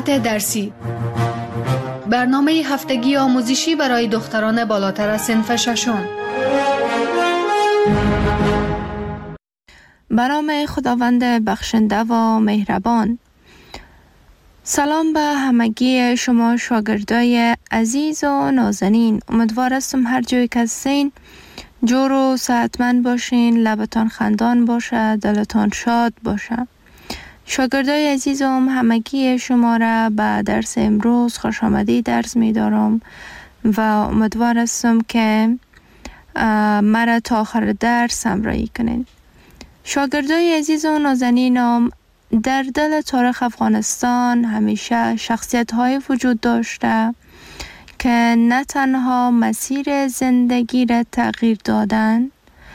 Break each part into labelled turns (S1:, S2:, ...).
S1: ساعت درسی، برنامه هفتگی آموزشی برای دختران بالاتر از صنف ششم.
S2: به نام خداوند بخشنده و مهربان. سلام به همگی شما شاگردای عزیز و نازنین. امیدوار هستم هر جایی که هستین جور و صحتمند باشین، لبتان خندان باشه، دلتان شاد باشه. شاگردای عزیزم، همگی شما را به درس امروز خوش آمدید درس می دارم و امیدوار هستم که مرا تا آخر درس همراهی کنین. شاگردای عزیز و نازنینم، در دل تاریخ افغانستان همیشه شخصیت‌های وجود داشته که نه تنها مسیر زندگی را تغییر دادن،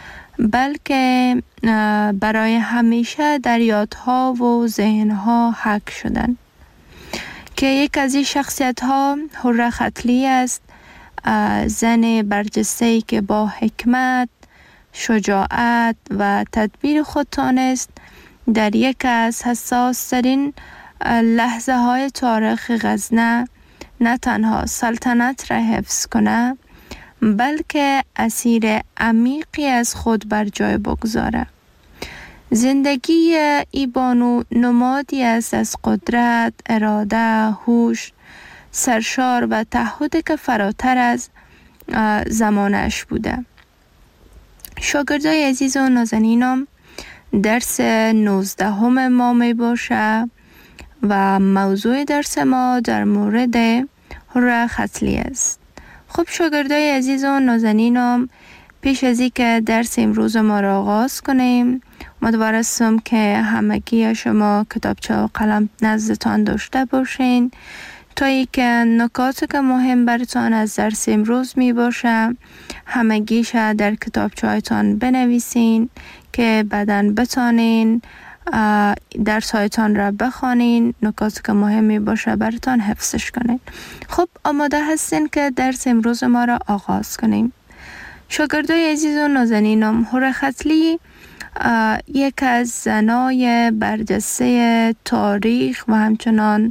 S2: بلکه برای همیشه در یادها و ذهنها حک شدن. که یک از این شخصیت‌ها حره ختلی است، زن برجسته‌ای که با حکمت، شجاعت و تدبیر خود تانست در یک از حساس‌ترین لحظه های تاریخ غزنه نه تنها سلطنت را حفظ کنه، بلکه اسیر عمیقی از خود بر جای بگذاره. زندگی ای بانو نمادی است از قدرت، اراده، هوش، سرشار و تعهدی که فراتر از زمانش بوده. شاگردای عزیز و نازنینم، درس 19 ما می باشه و موضوع درس ما در مورد حره ختلی است. خب شاگردای عزیز و نازنینم، پیش از اینکه درس امروز ما را آغاز کنیم، امیدوار هستم که همگی شما کتابچه و قلم نزدتان داشته باشین تا اینکه نکاتی که مهم براتان از درس امروز می باشه همگیش در کتابچه هایتان بنویسین که بعداً بتانین درس هایتان را بخوانین، نکاتی که مهم می باشه براتان حفظش کنین. خب آماده هستین که درس امروز ما را آغاز کنیم. شاگردای عزیز و نازنینم، حره ختلی یک از زنای برجسته تاریخ و همچنان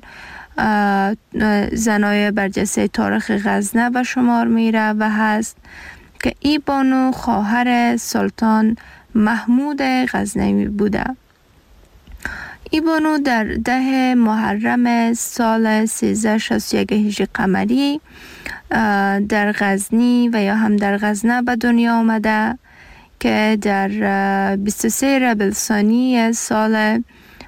S2: زنای برجسته تاریخ غزنه به شمار میره و هست که ای بانو خواهر سلطان محمود غزنوی بوده. ای بانو در 10 محرم سال 1361 هجری قمری در غزنی و یا هم در غزنه به دنیا آمده که در 23 ربیع الثانی سال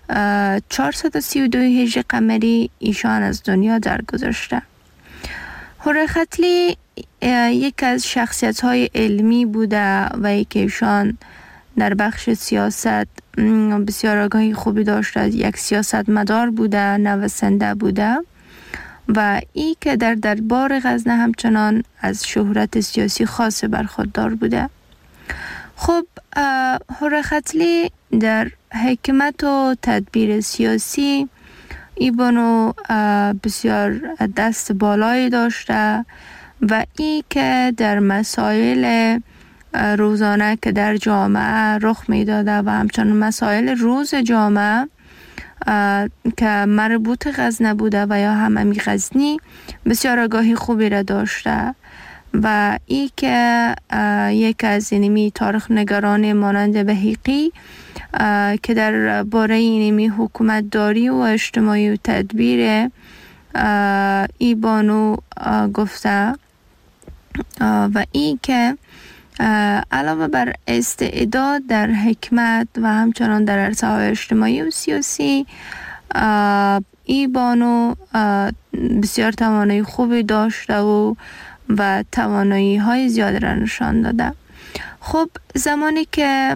S2: 432 هجری قمری ایشان از دنیا درگذشته. حره ختلی یک از شخصیت‌های علمی بوده و یک ایشان در بخش سیاست بسیار آگاهی خوبی داشته، یک سیاستمدار بوده، نویسنده بوده و ای که در دربار غزنه همچنان از شهرت سیاسی خاص برخوردار بوده. خب حره ختلی در حکمت و تدبیر سیاسی ای بانو بسیار دست بالایی داشته و ای که در مسائل روزانه که در جامعه رخ می داده و همچنان مسائل روز جامعه که مربوط غزنه بوده و یا هم غزنی بسیار آگاهی خوبی را داشته و ای که یک از اینمی تاریخ نگاران مانند بهیقی که در باره اینمی حکومت داری و اجتماعی و تدبیر ای بانو گفته و ای که علاوه بر استعداد در حکمت و همچنان در عرصه‌های اجتماعی و سیاسی، ای بانو بسیار توانایی خوبی داشته و توانایی های زیاد را نشان داده. خب زمانی که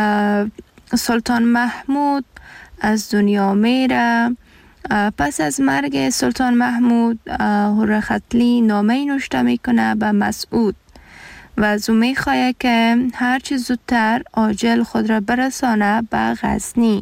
S2: سلطان محمود از دنیا میره، پس از مرگ سلطان محمود حره ختلی نامه نوشته میکنه به مسعود و از او میخواه که هرچی زودتر عاجل خود را برسانه به غزنی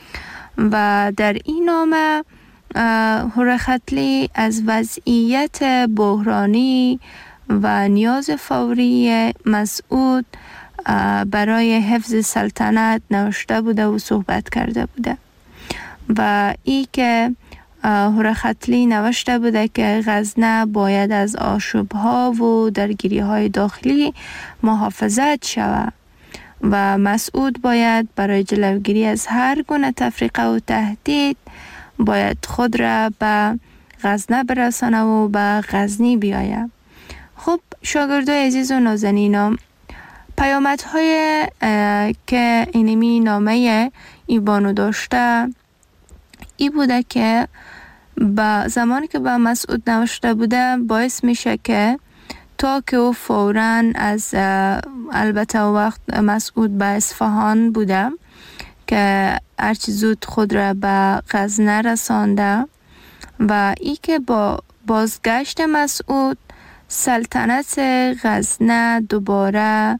S2: و در این نامه حره ختلی از وضعیت بحرانی و نیاز فوری مسعود برای حفظ سلطنت نوشته بوده و صحبت کرده بوده و ای که هورختلی نوشته بوده که غزنه باید از آشوب‌ها و درگیری‌های داخلی محافظت شود و مسعود باید برای جلوگیری از هر گونه تفریقه و تهدید باید خود را به غزنه برسانه و به غزنی بیاید. خب شاگردای عزیز و نازنینم، پیامدهای که اینمی نامه ای بانو داشته ای بوده که با زمانی که به مسعود نوشته بوده باعث میشه که تا که او فوراً از البته وقت مسعود به اصفهان بوده که هرچی زود خود را به غزنه رسانده و ای که با بازگشت مسعود سلطنت غزنه دوباره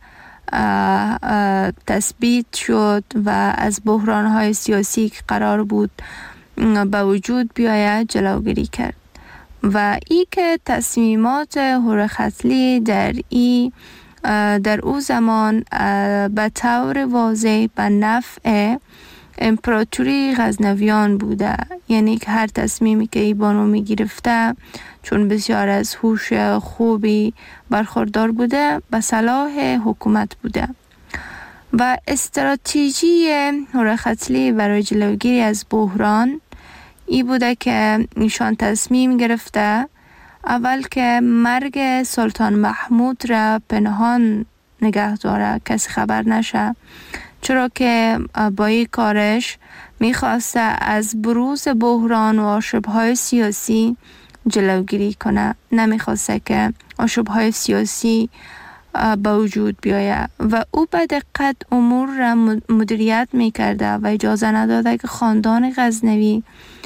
S2: تثبیت شد و از بحران‌های سیاسی که قرار بود به وجود بیاید جلوگیری کرد و ای که تصمیمات هورختلی در او زمان به طور واضح به نفع امپراتوری غزنویان بوده، یعنی که هر تصمیمی که ای بانو می گرفته چون بسیار از هوش خوبی برخوردار بوده به صلاح حکومت بوده و استراتژی هورختلی برای جلوگیری از بحران ای بوده که ایشان تصمیم گرفته اول که مرگ سلطان محمود را پنهان نگه داره، کسی خبر نشه، چرا که با این کارش میخواسته از بروز بحران و آشوب‌های سیاسی جلوگیری کنه، نمیخواسته که آشوب‌های سیاسی به وجود بیاید و او به دقت امور را مدیریت میکرده و اجازه نداده که خاندان غزنوی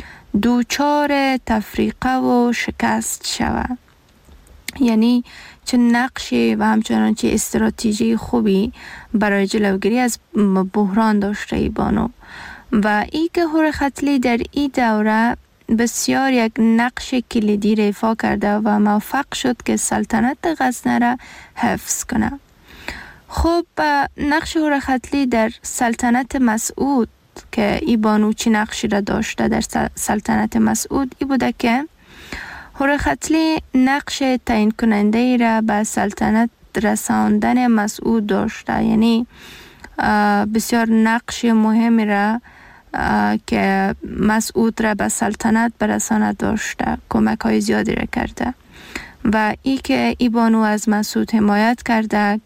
S2: دوچار تفریقه و شکست شود. یعنی چه نقشی و همچنان چه استراتژی خوبی برای جلوگیری از بحران داشته ای بانو و ای که هورختلی در این دوره بسیار یک نقش کلیدی را ایفا کرده و موفق شد که سلطنت غزنه را حفظ کنه. خب نقش هورختلی در سلطنت مسعود که ای بانو چی نقشی را داشته در سلطنت مسعود ای بوده که هورختلی نقش تعیین کننده ای را به سلطنت رساندن مسعود داشته، یعنی بسیار نقش مهمی را که مسعود را به سلطنت برساند داشته، کمک های زیادی را کرده و ای که ای بانو از مسعود حمایت کرده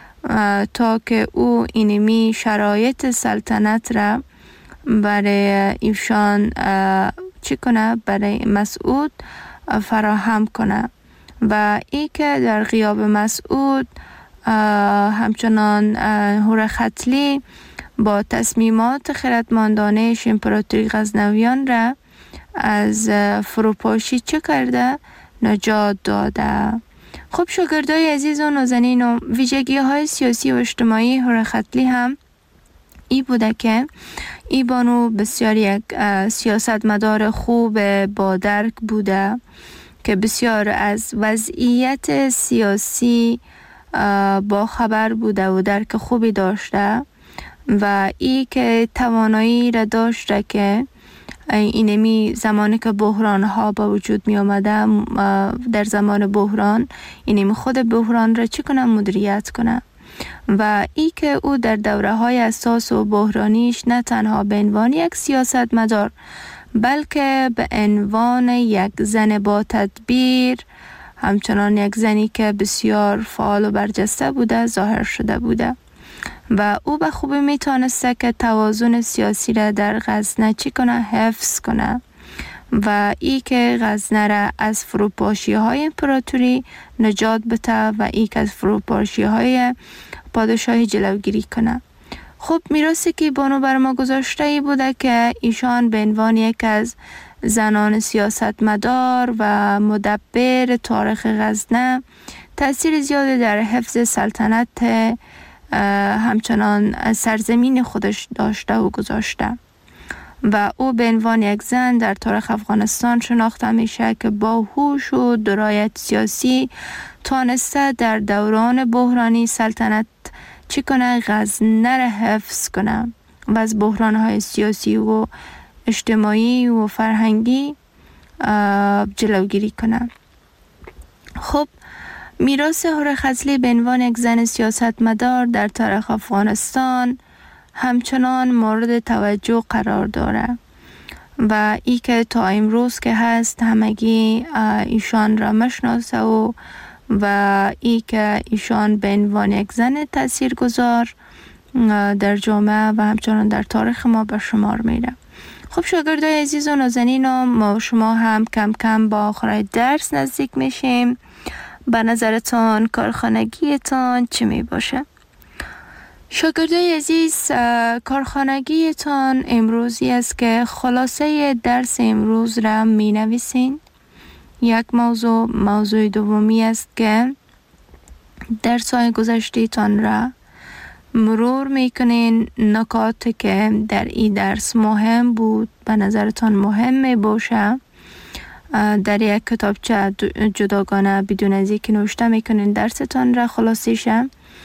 S2: تا که او اینمی شرایط سلطنت را برای ایشان چی کنه، برای مسعود فراهم کنه و ای که در غیاب مسعود همچنان هورختلی با تصمیمات خردمندانه امپراتوری غزنویان را از فروپاشی چه کرده؟ نجات داده. خب شاگردای عزیز و نازنین و ویژگی های سیاسی و اجتماعی هورختلی هم ای بوده که ای بانو بسیار یک سیاستمدار خوب با درک بوده که بسیار از وضعیت سیاسی با خبر بوده و درک خوبی داشته و ای که توانایی را داشته که اینمی زمانی که بحران ها با وجود می آمده در زمان بحران اینمی خود بحران را چی کنه، مدیریت کنه و ای که او در دوره های اساس و بحرانیش نه تنها به عنوان یک سیاستمدار بلکه به عنوان یک زن با تدبیر، همچنان یک زنی که بسیار فعال و برجسته بوده ظاهر شده بوده و او به خوبی میتونسته که توازن سیاسی را در غزنه چی کنه، حفظ کنه و ای که غزنه را از فروپاشی های امپراتوری نجات بده و ای که از فروپاشی های پادشاهی جلوگیری کنه. خب میراثی که بانو بر ما گذاشته ای بوده که ایشان به عنوان یک از زنان سیاستمدار و مدبر تاریخ غزنه تأثیر زیادی در حفظ سلطنت همچنان سرزمین خودش داشته و گذاشته و او به عنوان یک زن در تاریخ افغانستان شناخته میشه که با هوش و درایت سیاسی تانسته در دوران بحرانی سلطنت چی کنه، غزنه را حفظ کنه و از بحران‌های سیاسی و اجتماعی و فرهنگی جلوگیری کنه. خب میراث هوره خضلی به عنوان یک زن سیاستمدار در تاریخ افغانستان همچنان مورد توجه قرار داره و ای که تا امروز که هست همگی ایشان را مشناسه و ای که ایشان به عنوان یک زن تاثیرگذار در جامعه و همچنان در تاریخ ما به شمار میره. خب شاگردای عزیز و نازنینم، ما شما هم کم کم با آخر درس نزدیک میشیم. به نظرتان کارخانگیتان چی می باشه؟ شاگردای عزیز، کارخانگیتان امروزی است که خلاصه درس امروز را می نویسین. یک موضوع دومی است که درس‌های گذشته‌تان را مرور میکنین. نکاتی که در این درس مهم بود به نظرتان مهم می باشه در یک کتابچه جداگانه بدون از اینکه نوشته میکنین درستان را خلاصیشه.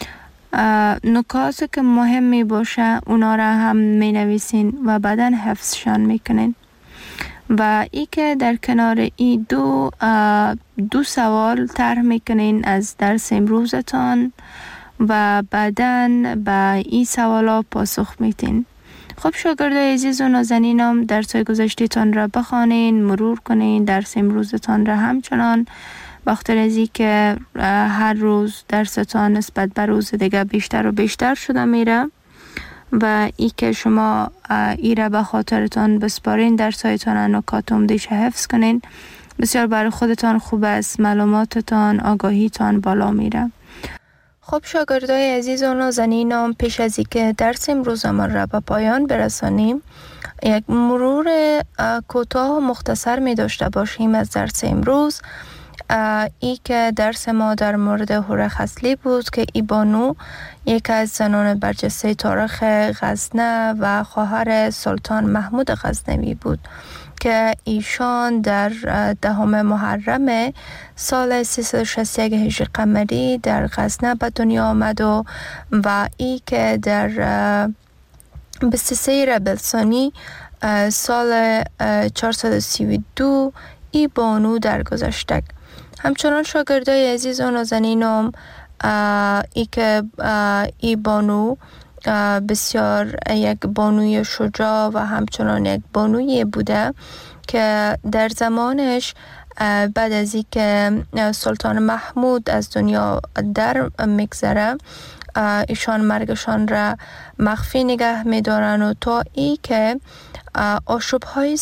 S2: نکاتی که مهم می باشه اونا را هم می نویسین و بعدا حفظشان میکنین و ای که در کنار این دو سوال طرح میکنین از درس امروزتان و بعداً به این سوالا پاسخ میتین. خب شاگردای عزیز و نازنینم، درس‌های گذشته‌تان را بخوانین، مرور کنین، درس امروزتان را همچنان، بخاطر از این که هر روز درستان نسبت به روز دیگه بیشتر و بیشتر شده میره و ای که شما ای را به خاطرتان بسپارین، درس‌هایتان نکات عمده‌اش حفظ کنین، بسیار برای خودتان خوب است، معلوماتتان، آگاهیتان بالا میره. خب شاگردای عزیز و نازنینم، پیش از اینکه درس امروزمان را به پایان برسانیم، یک مرور کوتاه و مختصر می داشته باشیم از درس امروز. ای که درس ما در مورد هوره خضلی بود که ای بانو یک از زنان برجسته تاریخ غزنه و خواهر سلطان محمود غزنوی بود که ایشان در 10 محرم سال 361 هجری قمری در غزنه به دنیا آمد و ای که در 23 ربیع الثانی سال 432 ای بانو درگذشت. همچنان شاگردای عزیز و نازنینم، ای که ای بانو بسیار یک بانوی شجاع و همچنان یک بانوی بوده که در زمانش بعد از اینکه سلطان محمود از دنیا در میگذره، ایشان مرگشان را مخفی نگه میدارن و تا ای که آشوب‌های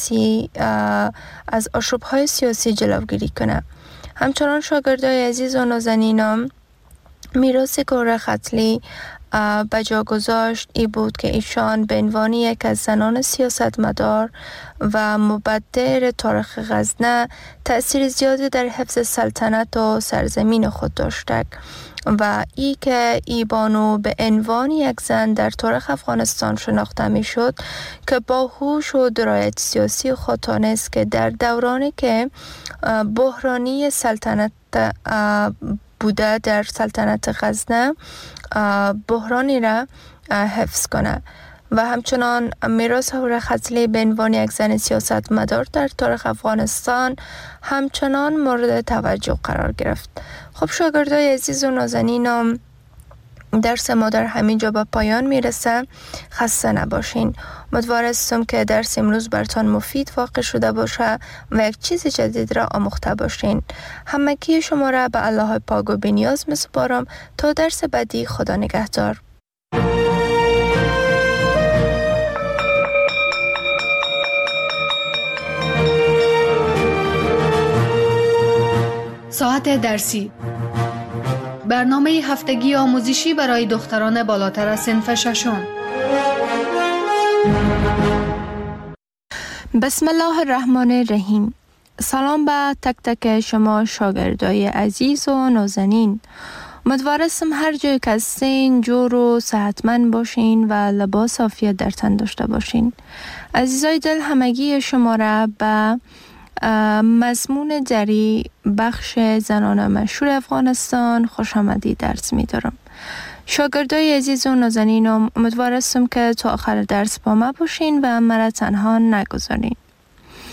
S2: سیاسی جلوگیری کنه. همچنان شاگردای عزیز و نازنینم، میراث هوره خضلی به جا گذاشت ای بود که ایشان به عنوان یک از زنان سیاستمدار و مبدر تاریخ غزنه تأثیر زیادی در حفظ سلطنت و سرزمین خود داشته و ای که ای بانو به عنوان یک زن در تاریخ افغانستان شناخته می شد که با هوش و درایت سیاسی خود تانست که در دورانی که بحرانی سلطنت بوده در سلطنت غزنه بحرانی را حفظ کنه و همچنان میراث هوره خضلی به عنوان یک زن سیاستمدار در تاریخ افغانستان همچنان مورد توجه قرار گرفت. خب شاگردای عزیز و نازنینم، درس ما در همین جا به پایان میرسه. خسته نباشین. امیدوارم که درس امروز براتون مفید واقع شده باشه و یک چیز جدید را آموخته باشین. همگی شما را به الله پاک و بی‌نیاز میسپارم تا درس بعدی. خدا نگهدار.
S1: ساعت درسی، برنامه هفتگی آموزشی برای دختران بالاتر از صنف ششم.
S2: بسم الله الرحمن الرحیم. سلام به تک تک شما شاگردای عزیز و نازنین. امیدوارم هر جای که هستین جور و صحتمند باشین و لباس عافیت در تن داشته باشین. عزیزای دل، همگی شما را به مضمون دری بخش زنان مشهور افغانستان خوش آمدید درس می دارم. شاگردای عزیز و نازنینم، امیدوارم که تا آخر درس با ما باشین و مرا تنها نگذارین.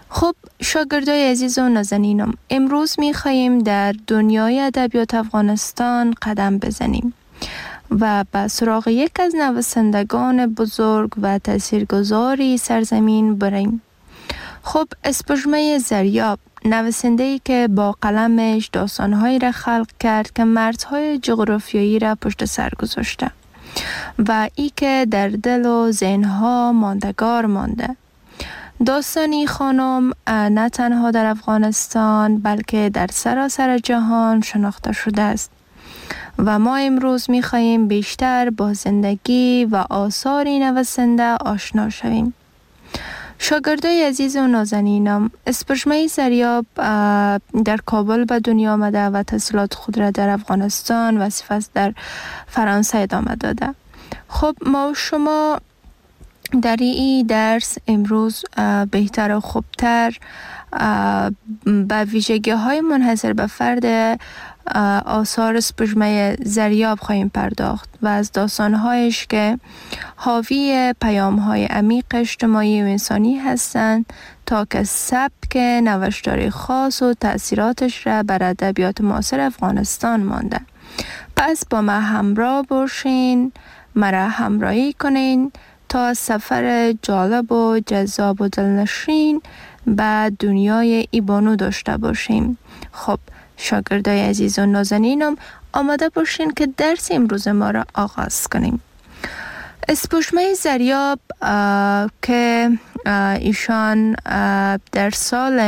S2: خب شاگردای عزیز و نازنینم، امروز می‌خواهیم در دنیای ادبیات افغانستان قدم بزنیم و به سراغ یک از نویسندگان بزرگ و تاثیرگذاری سرزمین بریم. خب اسپوژمه زریاب، نویسنده‌ای که با قلمش داستان‌هایی را خلق کرد که مرزهای جغرافیایی را پشت سر گذاشته و ای که در دل و ذهن‌ها ماندگار مانده. داستانی خانم نه تنها در افغانستان بلکه در سراسر جهان شناخته شده است و ما امروز می‌خواهیم بیشتر با زندگی و آثار این نویسنده آشنا شویم. شاگردای عزیز و نازنینم، اسپوژمه زریاب در کابل به دنیا آمده و تحصیلات خود را در افغانستان و سپس در فرانسه ادامه داده. خب ما و شما در این درس امروز بهتر و خوبتر به ویژگی های منحصر به فرد آثار اسپوژمه زریاب خواهیم پرداخت و از داستانهایش که حاوی پیام‌های عمیق اجتماعی و انسانی هستند تا که سبک نوشتاری خاص و تأثیراتش را بر ادبیات معاصر افغانستان مانده. پس با ما همراه باشین، مرا همراهی کنین تا سفر جالب و جذاب و دلنشین به دنیای ایبانو داشته باشیم. خب شاگردای عزیز و نازنینم، آماده باشین که درس امروز ما را آغاز کنیم. اسپوژمه زریاب که ایشان در سال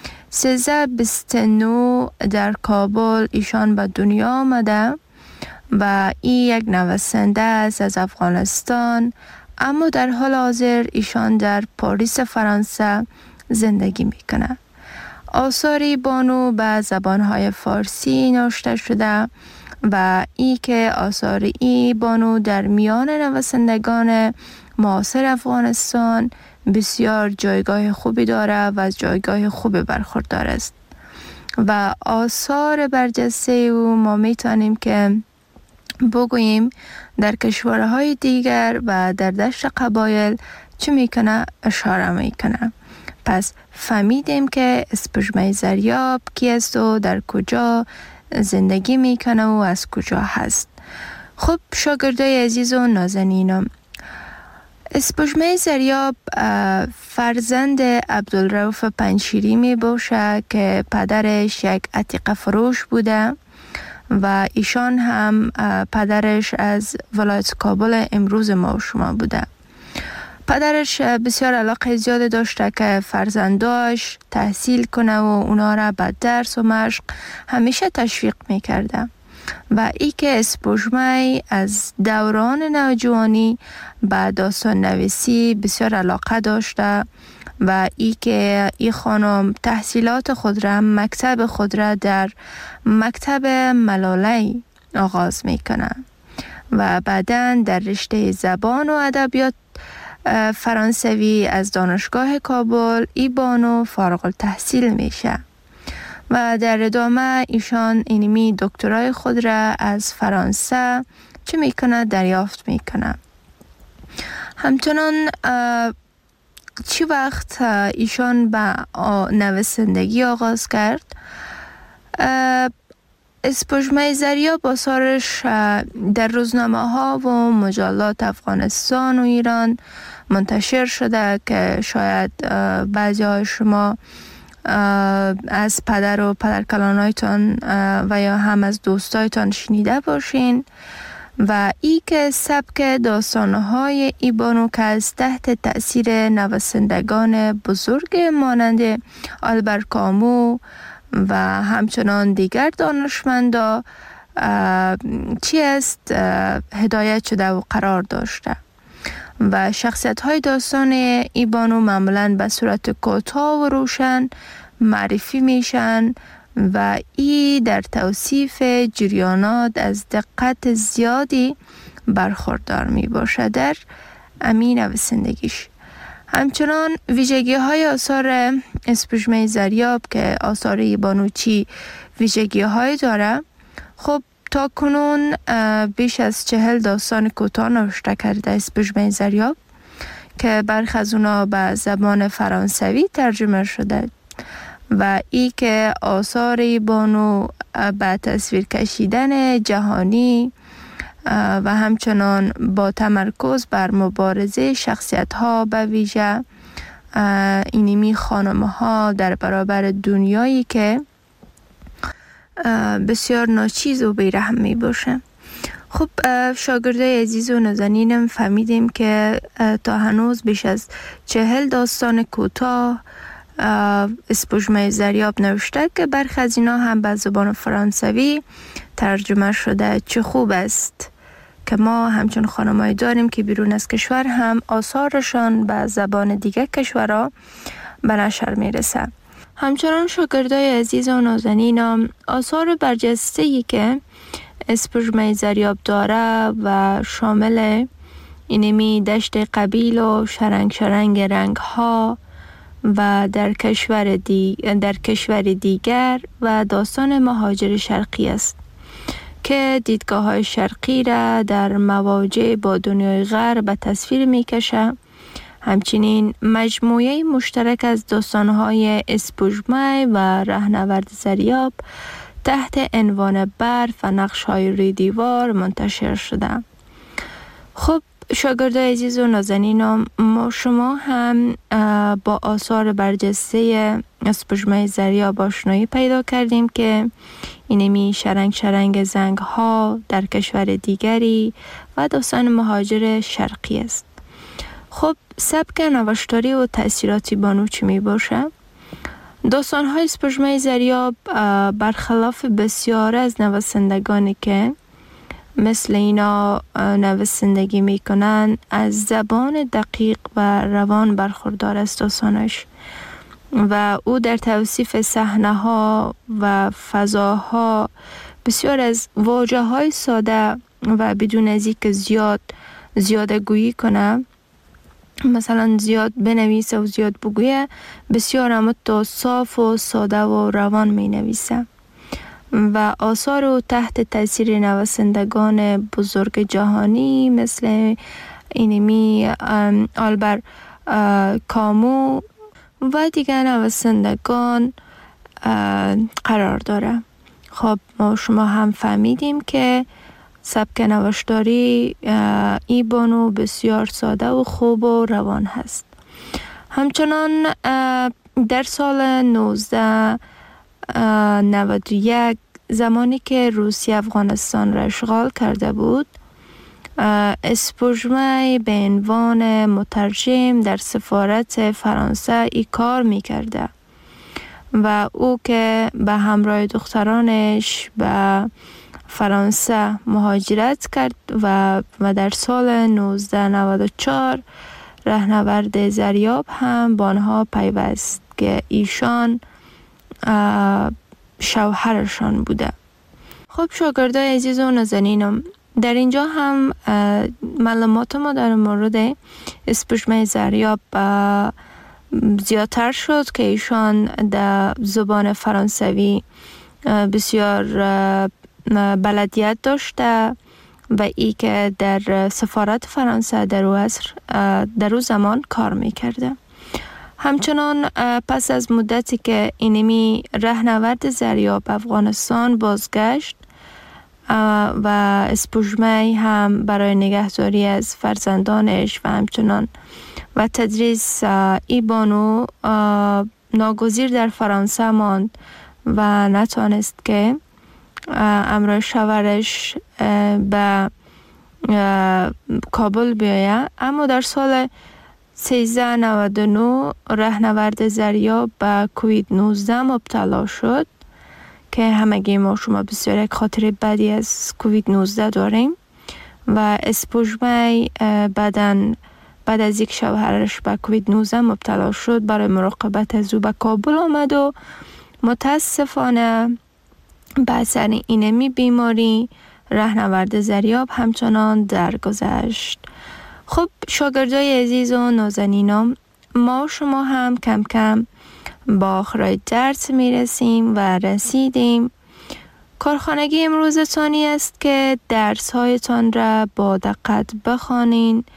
S2: 1329 در کابل ایشان به دنیا آمده و این یک نویسنده است از افغانستان، اما در حال حاضر ایشان در پاریس فرانسه زندگی میکنه. آثاری بانو به زبانهای فارسی نوشته شده و ای که آثار ای بانو در میان نویسندگان معاصر افغانستان بسیار جایگاه خوبی داره و از جایگاه خوبی برخوردار است و آثار برجسته او ما میتونیم که بگوییم در کشورهای دیگر و در دشت قبایل چه میکنه اشاره میکنه. پس فهمیدیم که اسپوژمه زریاب کی است و در کجا زندگی میکنه و از کجا هست. خب شاگردای عزیز و نازنینم، اسپوژمه زریاب فرزند عبدالرؤف پنجشیری می باشه که پدرش یک عتیقه فروش بوده و ایشان هم پدرش از ولایت کابل امروز ما و شما بوده. پدرش بسیار علاقه زیاد داشته که فرزنداش تحصیل کنه و اونا را به درس و مشق همیشه تشویق میکرده و ای که اسپوژمه از دوران نوجوانی به داستان نویسی بسیار علاقه داشته و ای که ای خانم تحصیلات خود را، مکتب خود را در مکتب ملالی آغاز میکنه و بعداً در رشته زبان و ادبیات فرانسوی از دانشگاه کابل ای بانو فارغ التحصیل میشه و در ادامه ایشان اینمی دکترای خود را از فرانسه چه میکنه دریافت میکنه. همچنان چی وقت ایشان به نویسندگی آغاز کرد، اسپوژمه زریاب آثارش در روزنامه ها و مجلات افغانستان و ایران منتشر شده که شاید بعضی های شما از پدر و پدرکلانایتان و یا هم از دوستایتان شنیده باشین و ای که سبک داستانهای ای بانو که از تحت تأثیر نویسندگان بزرگ مانند آلبر کامو و همچنان دیگر دانشمندا چی است هدایت شده و قرار داشته و شخصیت های داستان ای بانو معمولاً به صورت کوتاه و روشن معرفی میشن و ای در توصیف جریانات از دقت زیادی برخوردار می باشه در امین نویسندگیش. همچنان ویژگی های آثار اسپوژمه زریاب که آثار ای بانو چی ویژگی های داره، خب تا کنون بیش از 40 داستان کوتاه نوشته کرده اسپوژمه زریاب که برخی از اونا به زبان فرانسوی ترجمه شده و ای که آثار بانو به تصویر کشیدن جهانی و همچنان با تمرکز بر مبارزه شخصیت ها به ویژه اینمی خانم ها در برابر دنیایی که بسیار ناچیز و بیرحم می باشه. خب شاگردای عزیز و نازنینم فهمیدیم که تا هنوز بیش از 40 داستان کوتاه اسپوژمه زریاب نوشته که برخی از اینا هم به زبان فرانسوی ترجمه شده. چه خوب است که ما همچون خانمایی داریم که بیرون از کشور هم آثارشان به زبان دیگه کشورها به نشر میرسه. همچنان شاگردای عزیز و نازنینم آثار برجسته‌ای که اسپوژمه زریاب داره و شامل اینمی دشت قبیل و شرنگ رنگ ها و در کشور دیگر و داستان مهاجر شرقی است که دیدگاه های شرقی را در مواجه با دنیای غرب به تصویر می کشه. همچنین مجموعه مشترک از داستان های اسپوژمه و رهنورد زریاب تحت عنوان برف و نقش های روی دیوار منتشر شده. خب شاگردای عزیز و نازنینم، ما شما هم با آثار برجسته اسپوژمه زریاب آشنایی پیدا کردیم که اینمی شرنگ زنگ ها در کشور دیگری و داستان مهاجر شرقی است. خب سبک نوشتاری و تأثیراتی بانو چی می باشه؟ داستان های اسپوژمه زریاب برخلاف بسیار از نویسندگانی که مثل اینا نویسندگی میکنن از زبان دقیق و روان برخوردار است داستانش و او در توصیف صحنه ها و فضاها بسیار از واژه های ساده و بدون از اینکه زیاده گویی کنه، مثلا زیاد بنویسه و زیاد بگویه، بسیار اما صاف و ساده و روان می نویسه و آثار او تحت تاثیر نویسندگان بزرگ جهانی مثل اینمی آلبر کامو و دیگر نویسندگان قرار داره. خب ما شما هم فهمیدیم که سبک نوشتاری ای بانو بسیار ساده و خوب و روان هست. همچنان در سال 1991 زمانی که روسیه افغانستان را اشغال کرده بود، اسپوژمه به عنوان مترجم در سفارت فرانسه ای کار می کرده و او که به همراه دخترانش به فرانسه مهاجرت کرد و در سال 1994 رهنورد زریاب هم با آنها پیوست که ایشان شوهرشان بوده. خب شاگردای عزیز و نازنینم، در اینجا هم معلومات ما در مورد اسپوژمه زریاب زیادتر شد که ایشان در زبان فرانسوی بسیار بلدیت داشته و ای که در سفارت فرانسه در او زمان کار میکرده. همچنان پس از مدتی که اینمی رهنورد زریاب افغانستان بازگشت و اسپوژمه هم برای نگهداری از فرزندانش و همچنان و تدریس ای بانو ناگزیر در فرانسه ماند و نتوانست که همراه شوهرش به کابل بیاید. اما در سال 1399 رهنورد زریاب به کووید 19 مبتلا شد که همگی ما شما بسیار یک خاطر بدی از کووید 19 داریم و اسپوژمه بعد از یک شوهرش به کووید 19 مبتلا شد برای مراقبت از او به کابل آمد و متاسفانه به اثر اینمی بیماری رهنورد زریاب همچنان درگذشت. خب شاگردای عزیز و نازنینم، ما شما هم کم کم با آخرای درس میرسیم و رسیدیم. کارخانگی امروزتانی است که درس هایتان را با دقت بخوانین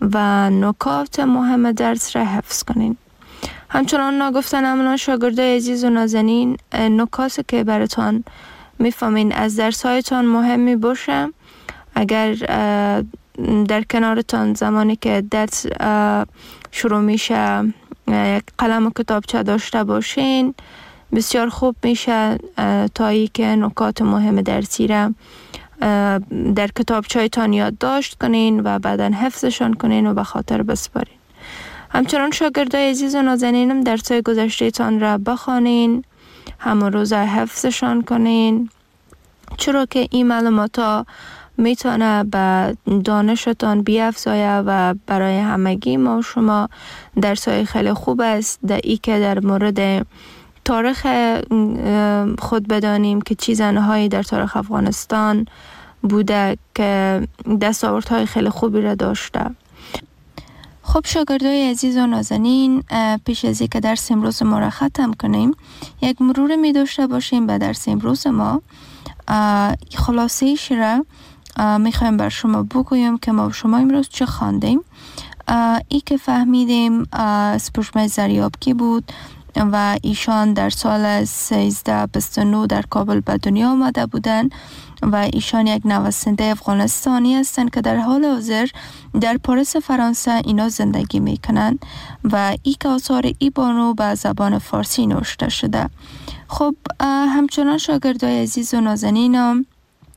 S2: و نکات مهم درس را حفظ کنین. همچنان گفتن امنا شاگردای عزیز و نازنین، نکاتی که براتان میفهمین از درسایتان مهمی باشه. اگر در کنارتان زمانی که درس شروع میشه یک قلم و کتابچه داشته باشین بسیار خوب میشه، تا ای که نکات مهم درسی را در کتابچه‌تان یادداشت کنین و بعداً حفظشان کنین و به خاطر بسپارین. همچنان شاگردای عزیز و نازنینم درسای گذشته تان را بخوانین، همون روز حفظشان کنین، چرا که این معلومات میتونه به دانشتان بیافزایه و برای همگی ما و شما درسای خیلی خوب است. در ای که در مورد تاریخ خود بدانیم که چه زنهایی در تاریخ افغانستان بوده که دستاوردهای خیلی خوبی را داشته. خب شاگردای عزیز و نازنین، پیش از اینکه درس امروز ما را ختم کنیم یک مرور می داشته باشیم به درس امروز ما. خلاصه‌ایش را میخوایم بر شما بگویم که ما شما امروز چه خواندیم. ای که فهمیدیم سپوږمۍ زریابکی بود و ایشان در سال 1329 در کابل به دنیا آمده بودند و ایشان یک نویسنده افغانستانی هستند که در حال حاضر در پاریس فرانسه اینا زندگی میکنند و ای که آثار ای بانو به زبان فارسی نوشته شده. خب همچنان شاگردای عزیز و نازنینم،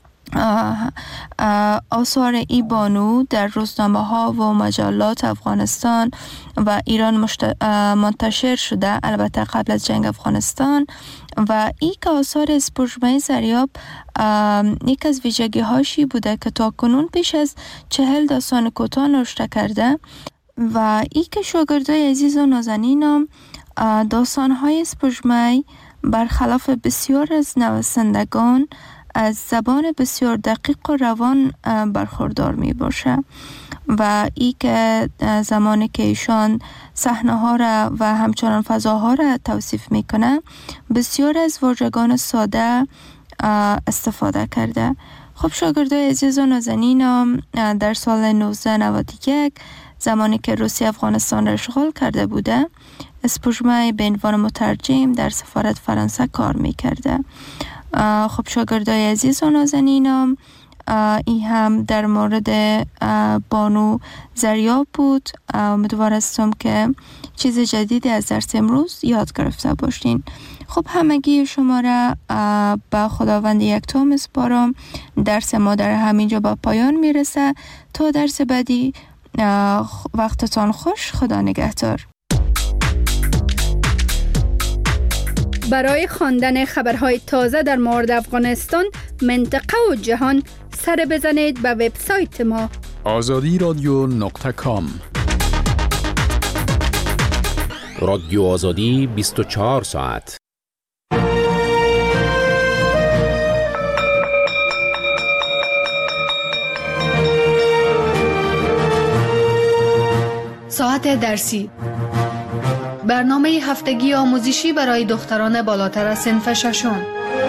S2: آثار ای بانو در روزنامه ها و مجلات افغانستان و ایران منتشر شده، البته قبل از جنگ افغانستان. و ای که آثار سپوږمۍ زریاب یک از ویژگی هاشی بوده که تا کنون بیش از 40 داستان کوتاه نوشته کرده و ای که شاگردای عزیز و نازنینم داستان های سپوږمۍ برخلاف بسیار از نویسندگان از زبان بسیار دقیق و روان برخوردار می باشه و ای که زمانی که ایشان صحنه ها را و همچنان فضاها را توصیف میکنه بسیار از واژگان ساده استفاده کرده. خب شاگردای عزیز و نازنینم، در سال 1991 زمانی که روسیه افغانستان را اشغال کرده بوده، سپوږمۍ به عنوان مترجم در سفارت فرانسه کار میکرده. خب شاگردای عزیز و نازنینم، این هم در مورد بانو زریاب بود. امیدوار هستم که چیز جدیدی از درس امروز یاد گرفته باشین. خب همگی شما را به خداوند یکتا میسپارم. درس ما در همینجا به پایان میرسه. تا درس بعدی وقتتان خوش. خدا نگهدار.
S3: برای خواندن خبرهای تازه در مورد افغانستان، منطقه و جهان سر بزنید به وبسایت ما
S4: azadiradyo.com.
S5: رادیو آزادی 24 ساعت.
S1: ساعت درسی، برنامه هفتگی آموزشی برای دختران بالاتر از صنف ششم.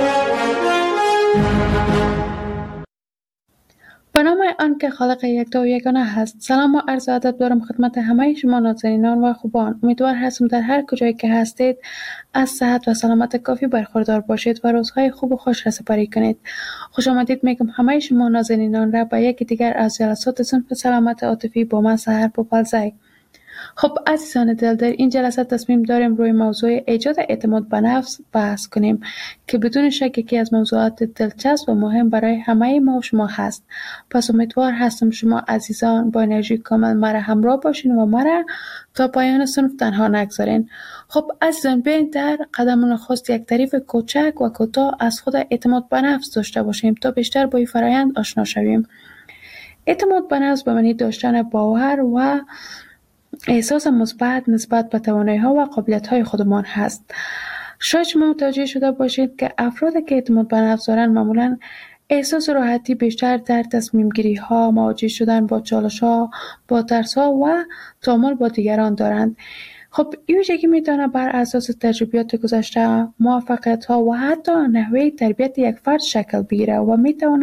S6: به نام آن که خالق یکتا و یگانه هست. سلام و عرض ادب دارم خدمت همه شما نازنینان و خوبان. امیدوار هستم در هر کجایی که هستید از صحت و سلامت کافی برخوردار باشید و روزهای خوب و خوش را سپری کنید. خوش آمدید میگم همه شما نازنینان را به یکی دیگر از جلسات صنف سلامت عاطفی با من سحر پوپلزی. خب عزیزان دل، در این جلسه تصمیم داریم روی موضوع ایجاد اعتماد به نفس بحث کنیم که بدون شک یکی از موضوعات دلچسب و مهم برای همه ما و شما هست. پس امیدوار هستم شما عزیزان با انرژی کامل مرا همراه باشین و مرا تا پایان صنف تنها نگذارین. خب عزیزان، بیاین در قدم نخست یک تعریف کوچک و کوتاه از خود اعتماد به نفس داشته باشیم تا بیشتر با این فرآیند آشنا شویم. اعتماد به نفس به معنی داشتن باور و احساس مثبت نسبت به توانایی‌ها و قابلیت‌های خودمان هست. شاید شما متوجه شده باشید که افرادی که اعتماد به نفس دارند معمولاً احساس راحتی بیشتر در تصمیم گیری‌ها، مواجه شدن با چالش‌ها، با ترس‌ها و تعامل با دیگران دارند. خب این ویژگی میتونه بر اساس تجربیات گذشته، موفقیت‌ها و حتی نحوه تربیت یک فرد شکل بگیره و میتونه